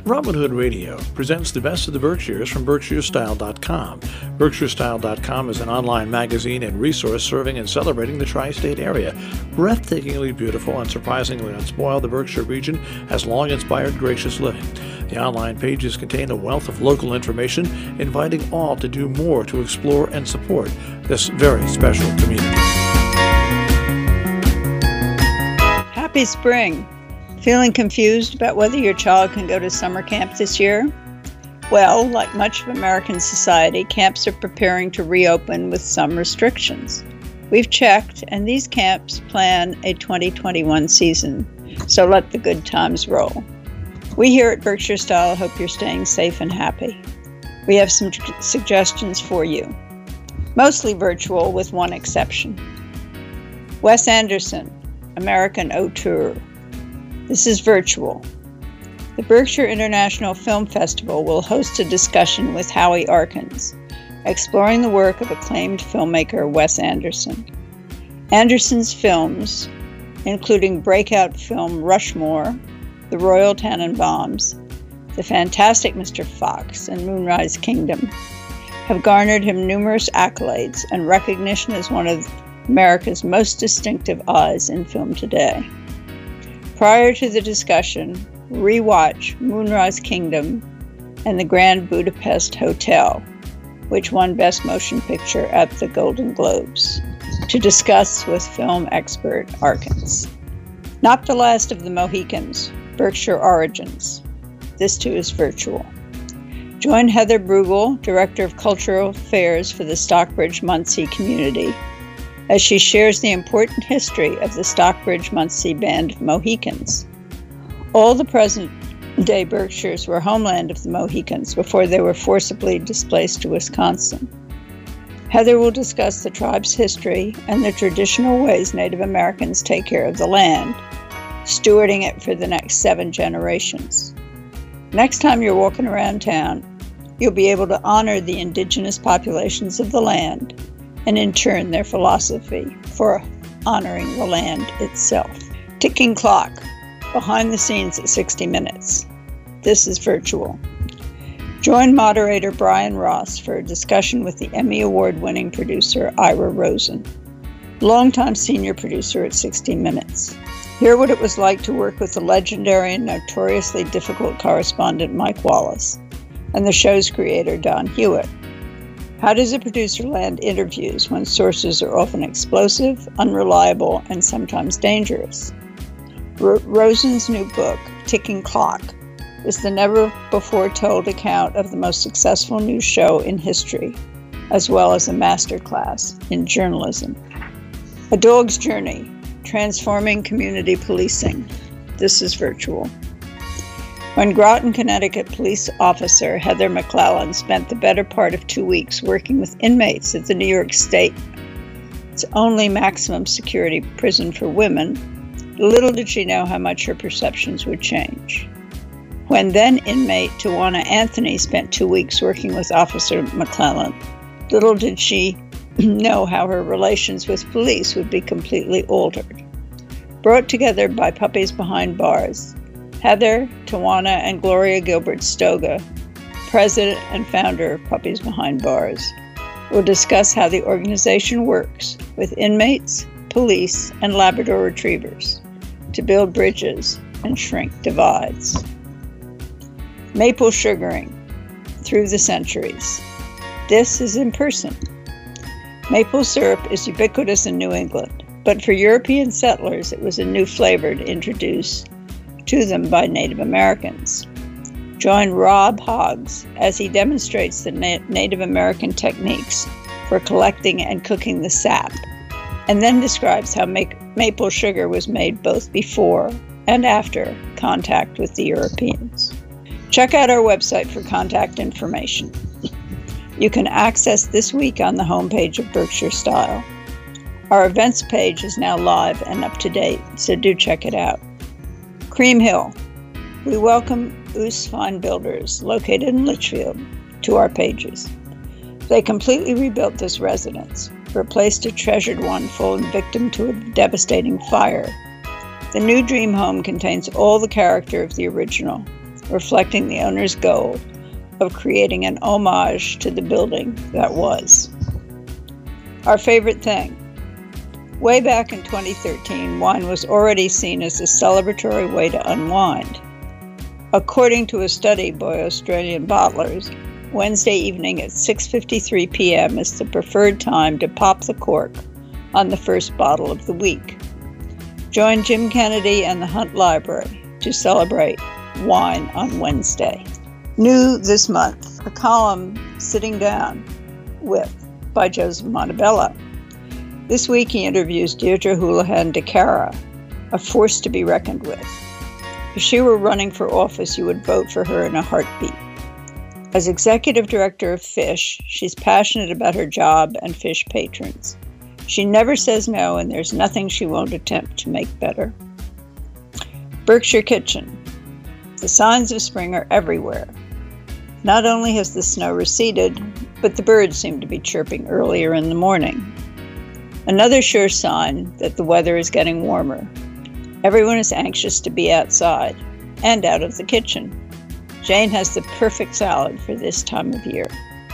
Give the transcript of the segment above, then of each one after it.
Robin Hood Radio presents the best of the Berkshires from BerkshireStyle.com. BerkshireStyle.com is an online magazine and resource serving and celebrating the tri-state area. Breathtakingly beautiful and surprisingly unspoiled, the Berkshire region has long inspired gracious living. The online pages contain a wealth of local information, inviting all to do more to explore and support this very special community. Happy spring! Feeling confused about whether your child can go to summer camp this year? Well, like much of American society, camps are preparing to reopen with some restrictions. We've checked, and these camps plan a 2021 season, so let the good times roll. We here at Berkshire Style hope you're staying safe and happy. We have some suggestions for you, mostly virtual with one exception. Wes Anderson, American Auteur. This is virtual. The Berkshire International Film Festival will host a discussion with Howie Arkins, exploring the work of acclaimed filmmaker Wes Anderson. Anderson's films, including breakout film Rushmore, The Royal Tenenbaums, The Fantastic Mr. Fox, and Moonrise Kingdom, have garnered him numerous accolades and recognition as one of America's most distinctive eyes in film today. Prior to the discussion, rewatch Moonrise Kingdom and The Grand Budapest Hotel, which won Best Motion Picture at the Golden Globes, to discuss with film expert Arkins. Not the Last of the Mohicans, Berkshire Origins. This too is virtual. Join Heather Brugel, Director of Cultural Affairs for the Stockbridge-Muncie community, as she shares the important history of the Stockbridge-Muncie Band of Mohicans. All the present-day Berkshires were homeland of the Mohicans before they were forcibly displaced to Wisconsin. Heather will discuss the tribe's history and the traditional ways Native Americans take care of the land, stewarding it for the next 7 generations. Next time you're walking around town, you'll be able to honor the indigenous populations of the land and in turn their philosophy for honoring the land itself. Ticking Clock, behind the scenes at 60 Minutes. This is virtual. Join moderator Brian Ross for a discussion with the Emmy Award-winning producer Ira Rosen, longtime senior producer at 60 Minutes. Hear what it was like to work with the legendary and notoriously difficult correspondent Mike Wallace and the show's creator Don Hewitt. How does a producer land interviews when sources are often explosive, unreliable, and sometimes dangerous? Rosen's new book, Ticking Clock, is the never-before-told account of the most successful news show in history, as well as a masterclass in journalism. A Dog's Journey, Transforming Community Policing. This is virtual. When Groton, Connecticut police officer Heather McClellan spent the better part of 2 weeks working with inmates at the New York State's only maximum security prison for women, little did she know how much her perceptions would change. When then inmate Tawana Anthony spent 2 weeks working with Officer McClellan, little did she know how her relations with police would be completely altered. Brought together by Puppies Behind Bars, Heather, Tawana, and Gloria Gilbert Stoga, president and founder of Puppies Behind Bars, will discuss how the organization works with inmates, police, and Labrador retrievers to build bridges and shrink divides. Maple sugaring through the centuries. This is in person. Maple syrup is ubiquitous in New England, but for European settlers it was a new flavor to introduce to them by Native Americans. Join Rob Hoggs as he demonstrates the Native American techniques for collecting and cooking the sap, and then describes how maple sugar was made both before and after contact with the Europeans. Check out our website for contact information. You can access this week on the homepage of Berkshire Style. Our events page is now live and up to date, so do check it out. Cream Hill. We welcome Oos Fine Builders, located in Litchfield, to our pages. They completely rebuilt this residence, replaced a treasured one fallen victim to a devastating fire. The new dream home contains all the character of the original, reflecting the owner's goal of creating an homage to the building that was. Our favorite thing. Way back in 2013, wine was already seen as a celebratory way to unwind. According to a study by Australian bottlers, Wednesday evening at 6:53 p.m. is the preferred time to pop the cork on the first bottle of the week. Join Jim Kennedy and the Hunt Library to celebrate wine on Wednesday. New this month, a column Sitting Down With by Joseph Montebello. This week he interviews Deirdre Houlihan de Cara, a force to be reckoned with. If she were running for office, you would vote for her in a heartbeat. As executive director of Fish, she's passionate about her job and fish patrons. She never says no, and there's nothing she won't attempt to make better. Berkshire Kitchen. The signs of spring are everywhere. Not only has the snow receded, but the birds seem to be chirping earlier in the morning. Another sure sign that the weather is getting warmer. Everyone is anxious to be outside and out of the kitchen. Jane has the perfect salad for this time of year.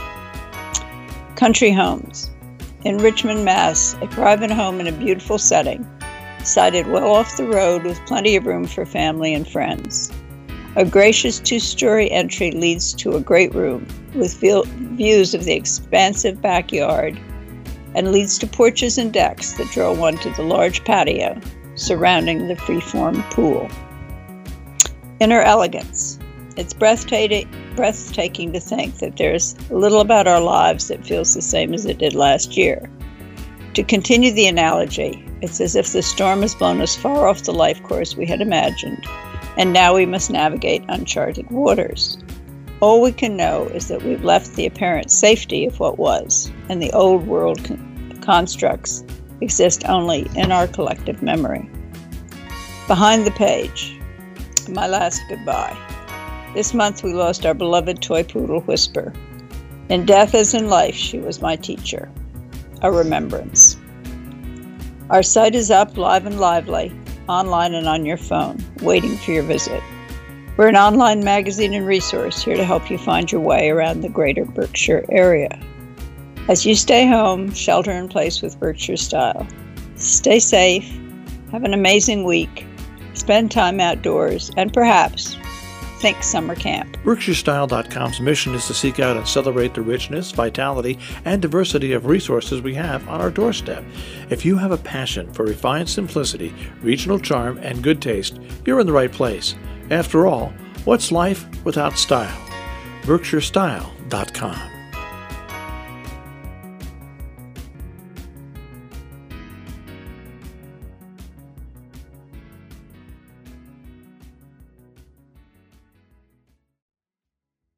Country Homes. In Richmond, Mass., a private home in a beautiful setting, sited well off the road with plenty of room for family and friends. A gracious two-story entry leads to a great room with views of the expansive backyard and leads to porches and decks that draw one to the large patio surrounding the freeform pool. Inner Elegance. It's breathtaking to think that there's little about our lives that feels the same as it did last year. To continue the analogy, it's as if the storm has blown us far off the life course we had imagined, and now we must navigate uncharted waters. All we can know is that we've left the apparent safety of what was, and the old world constructs exist only in our collective memory. Behind the page. My last goodbye. This month we lost our beloved toy poodle Whisper. In death as in life, she was my teacher. A remembrance. Our site is up, live and lively, online and on your phone, waiting for your visit. We're an online magazine and resource here to help you find your way around the greater Berkshire area. As you stay home, shelter in place with Berkshire Style. Stay safe, have an amazing week, spend time outdoors, and perhaps think summer camp. BerkshireStyle.com's mission is to seek out and celebrate the richness, vitality, and diversity of resources we have on our doorstep. If you have a passion for refined simplicity, regional charm, and good taste, you're in the right place. After all, what's life without style? BerkshireStyle.com.